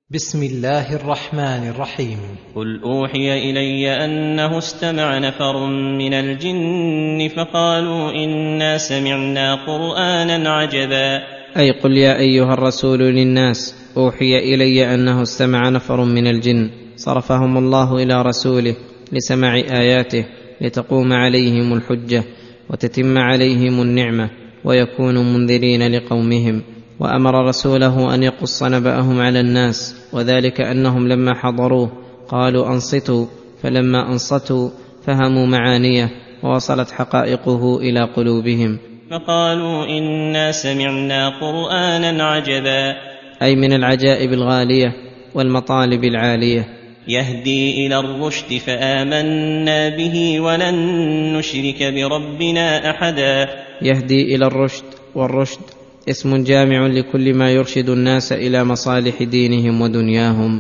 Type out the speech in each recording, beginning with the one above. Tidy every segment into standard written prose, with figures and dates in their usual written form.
بسم الله الرحمن الرحيم. قل أوحي إلي أنه استمع نفر من الجن فقالوا إنا سمعنا قرآنا عجبا. أي قل يا أيها الرسول للناس أوحي إلي أنه استمع نفر من الجن صرفهم الله إلى رسوله لسماع آياته لتقوم عليهم الحجة وتتم عليهم النعمة ويكونوا منذرين لقومهم، وأمر رسوله أن يقص نبأهم على الناس، وذلك أنهم لما حضروه قالوا أنصتوا، فلما أنصتوا فهموا معانيه ووصلت حقائقه إلى قلوبهم. فقالوا إنا سمعنا قرآنا عجبا، أي من العجائب الغالية والمطالب العالية. يهدي إلى الرشد فآمنا به ولن نشرك بربنا أحدا. يهدي إلى الرشد، والرشد اسم جامع لكل ما يرشد الناس إلى مصالح دينهم ودنياهم.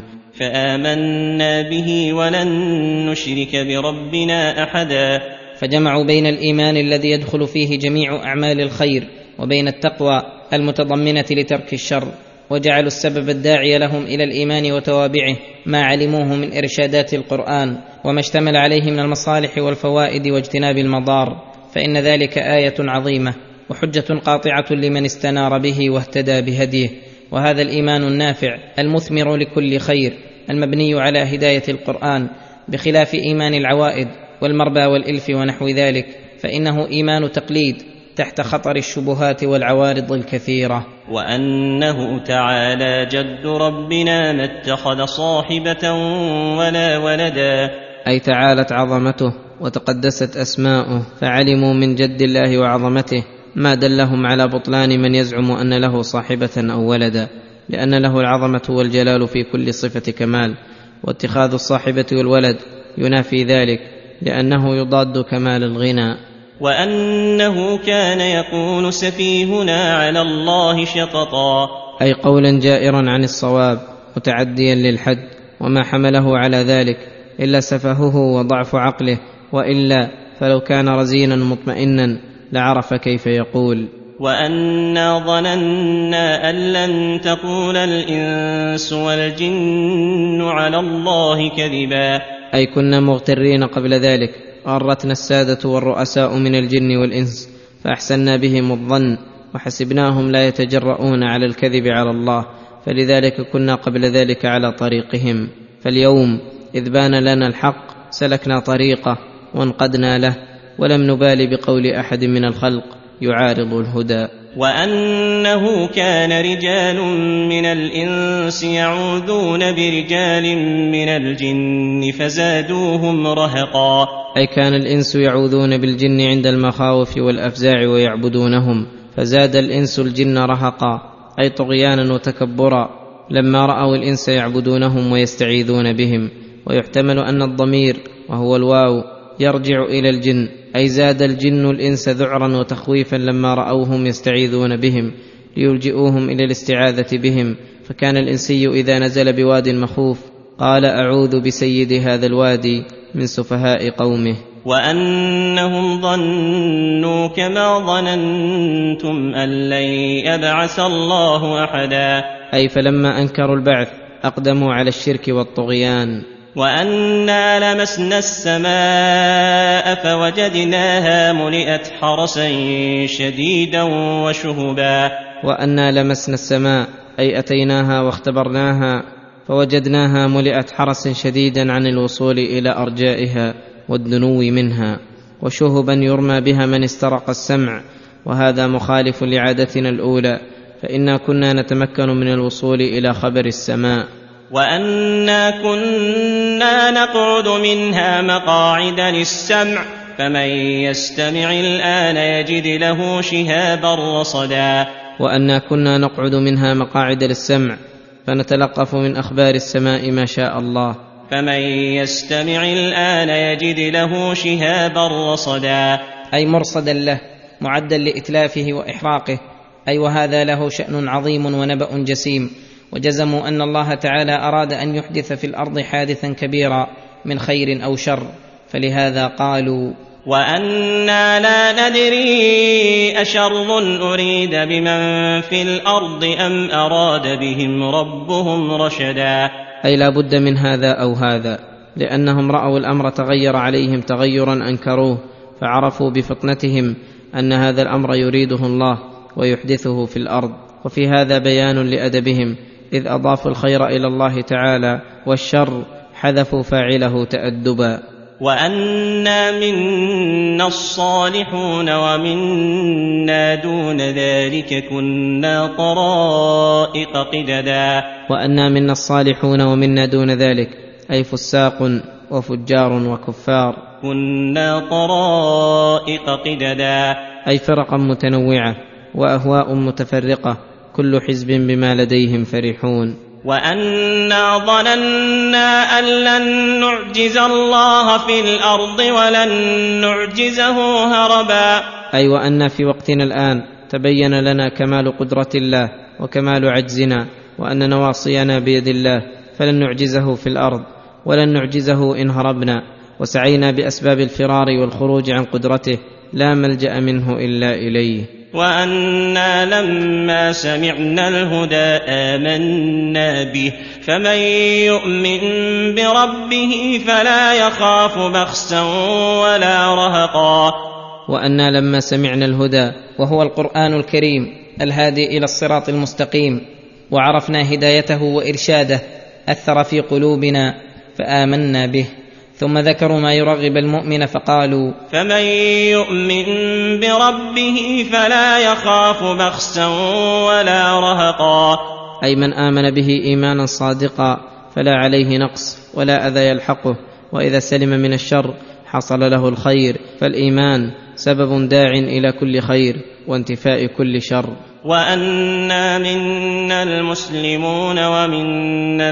فآمنا به ولن نشرك بربنا أحدا. فجمعوا بين الإيمان الذي يدخل فيه جميع أعمال الخير وبين التقوى المتضمنة لترك الشر، وجعلوا السبب الداعي لهم إلى الإيمان وتوابعه ما علموه من إرشادات القرآن وما اشتمل عليه من المصالح والفوائد واجتناب المضار، فإن ذلك آية عظيمة وحجة قاطعة لمن استنار به واهتدى بهديه. وهذا الإيمان النافع المثمر لكل خير المبني على هداية القرآن، بخلاف إيمان العوائد والمربى والإلف ونحو ذلك، فإنه إيمان تقليد تحت خطر الشبهات والعوارض الكثيرة. وأنه تعالى جد ربنا ما اتخذ صاحبة ولا ولدا. أي تعالت عظمته وتقدست أسماؤه، فعلموا من جد الله وعظمته ما دلهم على بطلان من يزعم أن له صاحبة أو ولدا، لأن له العظمة والجلال في كل صفة كمال، واتخاذ الصاحبة والولد ينافي ذلك لأنه يضاد كمال الغنى. وأنه كان يقول سفيهنا على الله شططا، أي قولا جائرا عن الصواب متعديا للحد، وما حمله على ذلك إلا سفهه وضعف عقله، وإلا فلو كان رزينا مطمئنا لعرف كيف يقول. وأنا ظننا أن لن تقول الإنس والجن على الله كذبا. أي كنا مغترين قبل ذلك، غرتنا السادة والرؤساء من الجن والإنس فأحسنا بهم الظن وحسبناهم لا يتجرؤون على الكذب على الله، فلذلك كنا قبل ذلك على طريقهم. فاليوم إذ بان لنا الحق سلكنا طريقه وانقدنا له، ولم نبال بقول أحد من الخلق يعارض الهدى. وأنه كان رجال من الإنس يعوذون برجال من الجن فزادوهم رهقا. أي كان الإنس يعوذون بالجن عند المخاوف والأفزاع ويعبدونهم، فزاد الإنس الجن رهقا، أي طغيانا وتكبرا لما رأوا الإنس يعبدونهم ويستعيذون بهم. ويحتمل أن الضمير وهو الواو يرجع إلى الجن، أي زاد الجن الإنس ذعرا وتخويفا لما رأوهم يستعيذون بهم ليلجئوهم إلى الاستعاذة بهم. فكان الإنسي إذا نزل بواد مخوف قال أعوذ بسيد هذا الوادي من سفهاء قومه. وأنهم ظنوا كما ظننتم أن لن يبعث الله أحدا. أي فلما أنكروا البعث أقدموا على الشرك والطغيان. وأنا لمسنا السماء فوجدناها ملئت حرسا شديدا وشهبا. وأنا لمسنا السماء أي أتيناها واختبرناها فوجدناها ملئت حرسا شديدا عن الوصول إلى أرجائها والدنو منها، وشهبا يرمى بها من استرق السمع، وهذا مخالف لعادتنا الأولى، فإنا كنا نتمكن من الوصول إلى خبر السماء. وأنا كنا نقعد منها مقاعد للسمع فمن يستمع الآن يجد له شهابا رصدا. وأنا كنا نقعد منها مقاعد للسمع فنتلقف من أخبار السماء ما شاء الله. فمن يستمع الآن يجد له شهابا رصدا، أي مرصدا له معدا لإتلافه وإحراقه، أي وهذا له شأن عظيم ونبأ جسيم. وجزموا أن الله تعالى أراد أن يحدث في الأرض حادثا كبيرا من خير أو شر، فلهذا قالوا وأنا لا ندري أشر أريد بمن في الأرض أم أراد بهم ربهم رشدا. أي لا بد من هذا أو هذا، لأنهم رأوا الأمر تغير عليهم تغيرا أنكروه، فعرفوا بفطنتهم أن هذا الأمر يريده الله ويحدثه في الأرض. وفي هذا بيان لأدبهم، إذ أضافوا الخير إلى الله تعالى والشر حذفوا فاعله تأدبا. وأنا منا الصالحون ومنا دون ذلك كنا طرائق قددا. وأنا منا الصالحون ومنا دون ذلك أي فساق وفجار وكفار، كنا طرائق قددا أي فرقا متنوعة وأهواء متفرقة، كل حزب بما لديهم فرحون. وأنا ظننا أن لن نعجز الله في الأرض ولن نعجزه هربا. أي وأن في وقتنا الآن تبين لنا كمال قدرة الله وكمال عجزنا، وأن نواصينا بيد الله، فلن نعجزه في الأرض ولن نعجزه إن هربنا، وسعينا بأسباب الفرار والخروج عن قدرته، لا ملجأ منه إلا إليه. وأنا لما سمعنا الهدى آمنا به، فمن يؤمن بربه فلا يخاف بخسا ولا رهقا. وأنا لما سمعنا الهدى وهو القرآن الكريم الهادي إلى الصراط المستقيم، وعرفنا هدايته وإرشاده، أثر في قلوبنا فآمنا به. ثم ذكروا ما يرغب المؤمن فقالوا فمن يؤمن بربه فلا يخاف بخسا ولا رهقا. أي من آمن به إيمانا صادقا فلا عليه نقص ولا أذى يلحقه، وإذا سلم من الشر حصل له الخير، فالإيمان سبب داع إلى كل خير وانتفاء كل شر. وأنا منا المسلمون ومنا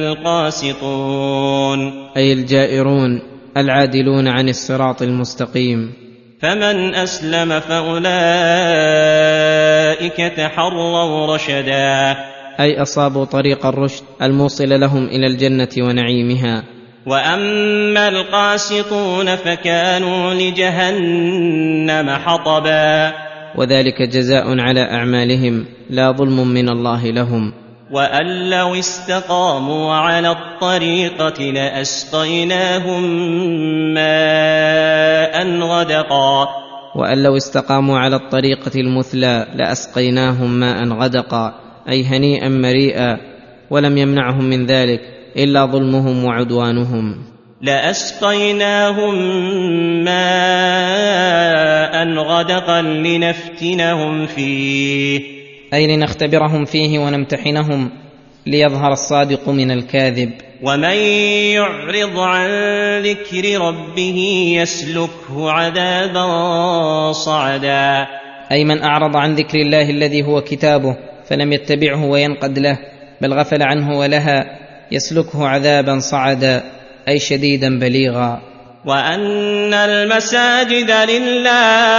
القاسطون، أي الجائرون العادلون عن الصراط المستقيم. فمن أسلم فأولئك تحروا رشدا، أي أصابوا طريق الرشد الموصل لهم إلى الجنة ونعيمها. وأما القاسطون فكانوا لجهنم حطبا، وذلك جزاء على أعمالهم لا ظلم من الله لهم. وأن لو استقاموا على الطريقة لأسقيناهم ماء غدقا. وأن لو استقاموا على الطريقة المثلى لأسقيناهم ماء غدقا، أي هنيئا مريئا، ولم يمنعهم من ذلك إلا ظلمهم وعدوانهم. لأسقيناهم ماء غدقا لنفتنهم فيه، أي لنختبرهم فيه ونمتحنهم ليظهر الصادق من الكاذب. ومن يعرض عن ذكر ربه يسلكه عذابا صعدا، أي من أعرض عن ذكر الله الذي هو كتابه فلم يتبعه وينقد له، بل غفل عنه ولها، يسلكه عذابا صعدا، أي شديدا بليغا. وأن المساجد لله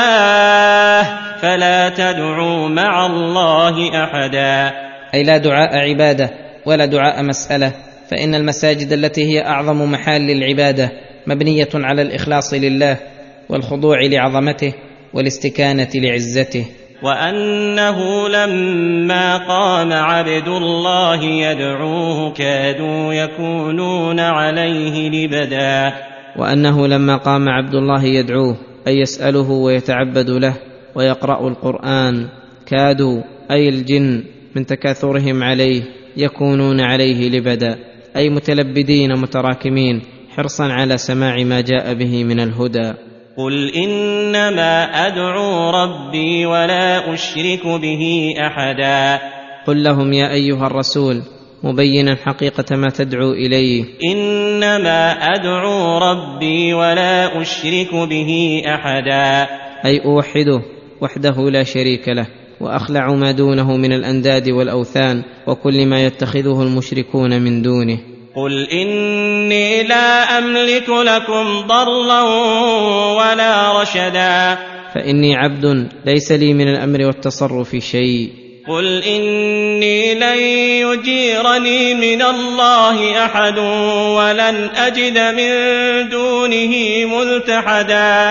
فلا تدعوا مع الله أحدا، أي لا دعاء عبادة ولا دعاء مسألة، فإن المساجد التي هي أعظم محال العبادة مبنية على الإخلاص لله والخضوع لعظمته والاستكانة لعزته. وأنه لما قام عبد الله يدعوه كادوا يكونون عليه لبدا. وأنه لما قام عبد الله يدعوه أي يسأله ويتعبد له ويقرأ القرآن، كادوا أي الجن من تكاثرهم عليه يكونون عليه لبدا، أي متلبدين متراكمين حرصا على سماع ما جاء به من الهدى. قل إنما أدعو ربي ولا أشرك به أحدا. قل لهم يا أيها الرسول مبينا حقيقة ما تدعو إليه، إنما أدعو ربي ولا أشرك به أحدا، أي أوحده وحده لا شريك له، وأخلع ما دونه من الأنداد والأوثان وكل ما يتخذه المشركون من دونه. قل إني لا أملك لكم ضرا ولا رشدا، فإني عبد ليس لي من الأمر والتصرف شيء. قل إني لن يجيرني من الله أحد ولن أجد من دونه ملتحدا.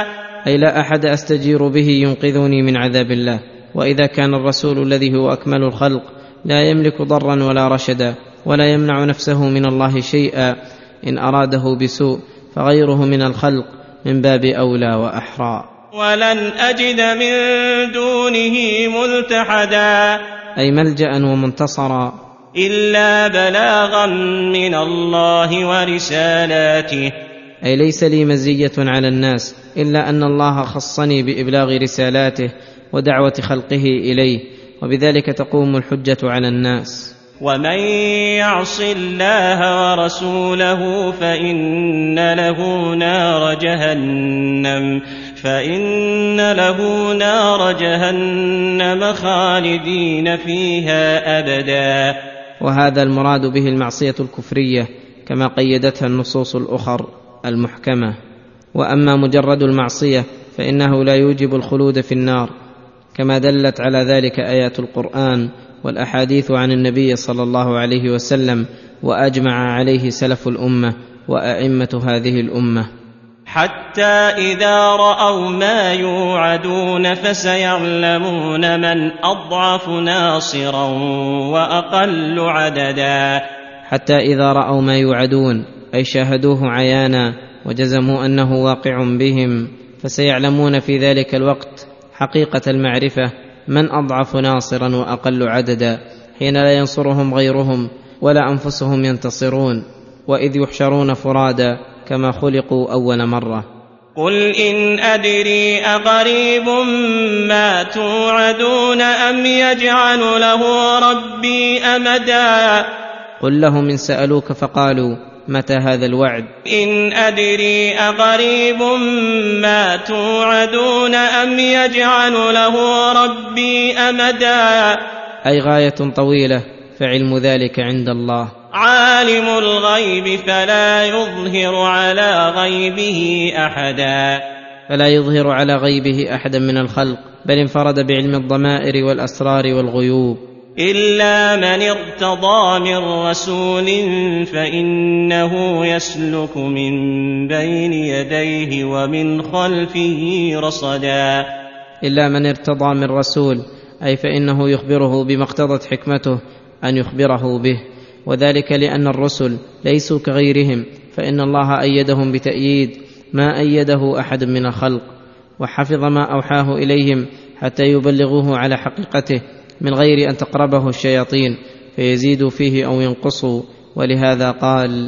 أي لا أحد أستجير به ينقذني من عذاب الله. وإذا كان الرسول الذي هو أكمل الخلق لا يملك ضرا ولا رشدا ولا يمنع نفسه من الله شيئا إن أراده بسوء، فغيره من الخلق من باب أولى وأحرى. ولن أجد من دونه ملتحدا، أي ملجأ ومنتصرا، إلا بلاغا من الله ورسالاته، أي ليس لي مزية على الناس إلا أن الله خصني بإبلاغ رسالاته ودعوة خلقه إليه، وبذلك تقوم الحجة على الناس. ومن يعص الله ورسوله فإن له نار جهنم خالدين فيها أبدا. وهذا المراد به المعصية الكفرية كما قيدتها النصوص الأخر المحكمة. وأما مجرد المعصية فإنه لا يوجب الخلود في النار، كما دلت على ذلك آيات القرآن والأحاديث عن النبي صلى الله عليه وسلم، وأجمع عليه سلف الأمة وأئمة هذه الأمة. حتى إذا رأوا ما يوعدون فسيعلمون من أضعف ناصرا وأقل عددا. حتى إذا رأوا ما يوعدون أي شاهدوه عيانا وجزموا أنه واقع بهم، فسيعلمون في ذلك الوقت حقيقة المعرفة من أضعف ناصرا وأقل عددا، حين لا ينصرهم غيرهم ولا أنفسهم ينتصرون، وإذ يحشرون فرادا كما خلقوا أول مرة. قل إن أدري أقريب ما توعدون أم يجعل له ربي أمدا. قل لهم إن سألوك فقالوا متى هذا الوعد؟ إن أدري أقريب ما توعدون أم يجعل له ربي أمدا، أي غاية طويلة، فعلم ذلك عند الله. عالم الغيب فلا يظهر على غيبه أحدا، فلا يظهر على غيبه أحدا من الخلق، بل انفرد بعلم الضمائر والأسرار والغيوب. إلا من ارتضى من رسول فإنه يسلك من بين يديه ومن خلفه رصدا. إلا من ارتضى من رسول، أي فإنه يخبره بما اقتضت حكمته أن يخبره به، وذلك لأن الرسل ليسوا كغيرهم، فإن الله أيدهم بتأييد ما أيده أحد من الخلق، وحفظ ما أوحاه إليهم حتى يبلغوه على حقيقته من غير أن تقربه الشياطين فيزيدوا فيه أو ينقصوا. ولهذا قال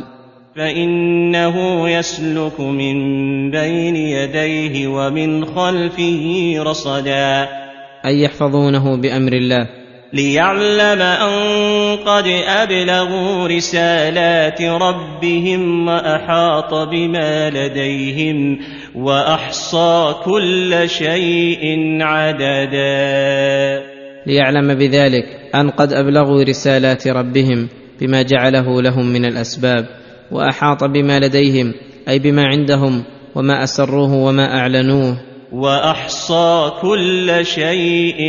فإنه يسلك من بين يديه ومن خلفه رصدا، أي يحفظونه بأمر الله، ليعلم أن قد أبلغوا رسالات ربهم وأحاط بما لديهم وأحصى كل شيء عددا. ليعلم بذلك أن قد أبلغوا رسالات ربهم بما جعله لهم من الأسباب، وأحاط بما لديهم أي بما عندهم وما أسروه وما أعلنوه، وأحصى كل شيء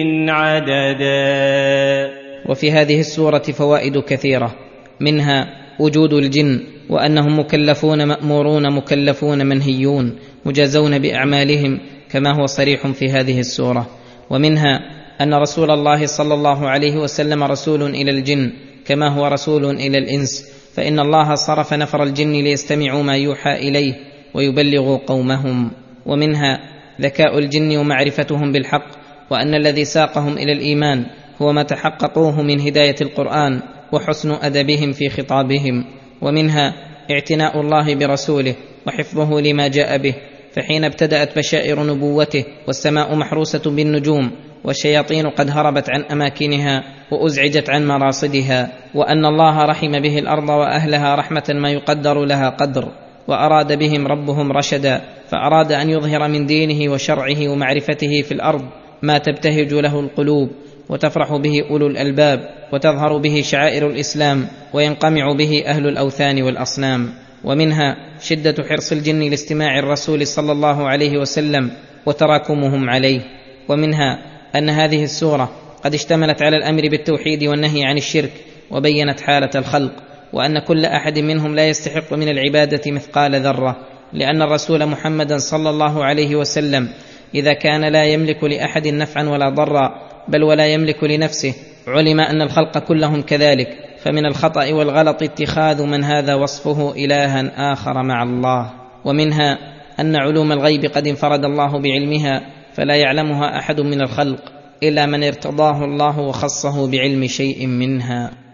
عددا. وفي هذه السورة فوائد كثيرة، منها وجود الجن، وأنهم مكلفون مأمورون مكلفون منهيون مجازون بأعمالهم كما هو صريح في هذه السورة. ومنها أن رسول الله صلى الله عليه وسلم رسول إلى الجن كما هو رسول إلى الإنس، فإن الله صرف نفر الجن ليستمعوا ما يوحى إليه ويبلغوا قومهم. ومنها ذكاء الجن ومعرفتهم بالحق، وأن الذي ساقهم إلى الإيمان هو ما تحققوه من هداية القرآن وحسن أدبهم في خطابهم. ومنها اعتناء الله برسوله وحفظه لما جاء به، فحين ابتدأت بشائر نبوته والسماء محروسة بالنجوم والشياطين قد هربت عن أماكنها وأزعجت عن مراصدها، وأن الله رحم به الأرض وأهلها رحمة ما يقدر لها قدر، وأراد بهم ربهم رشدا، فأراد أن يظهر من دينه وشرعه ومعرفته في الأرض ما تبتهج له القلوب وتفرح به أولو الألباب، وتظهر به شعائر الإسلام وينقمع به أهل الأوثان والأصنام. ومنها شدة حرص الجن لاستماع الرسول صلى الله عليه وسلم وتراكمهم عليه. ومنها أن هذه السورة قد اشتملت على الأمر بالتوحيد والنهي عن الشرك، وبينت حالة الخلق، وأن كل أحد منهم لا يستحق من العبادة مثقال ذرة، لان الرسول محمدا صلى الله عليه وسلم اذا كان لا يملك لاحد نفعا ولا ضرا بل ولا يملك لنفسه، علم ان الخلق كلهم كذلك، فمن الخطأ والغلط اتخاذ من هذا وصفه إلها آخر مع الله. ومنها أن علوم الغيب قد انفرد الله بعلمها، فلا يعلمها أحد من الخلق إلا من ارتضاه الله وخصه بعلم شيء منها.